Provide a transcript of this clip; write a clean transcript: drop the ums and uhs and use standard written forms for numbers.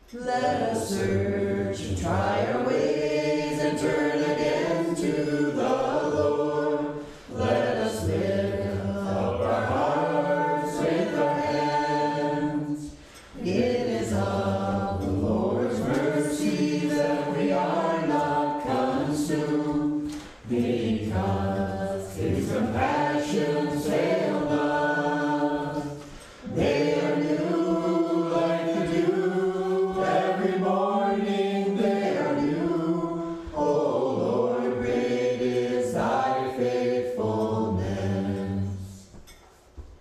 Let us search and try our ways and turn again to the Lord. Let us lift up our hearts with our hands. It is of the Lord's mercy that we are not consumed, because His compassions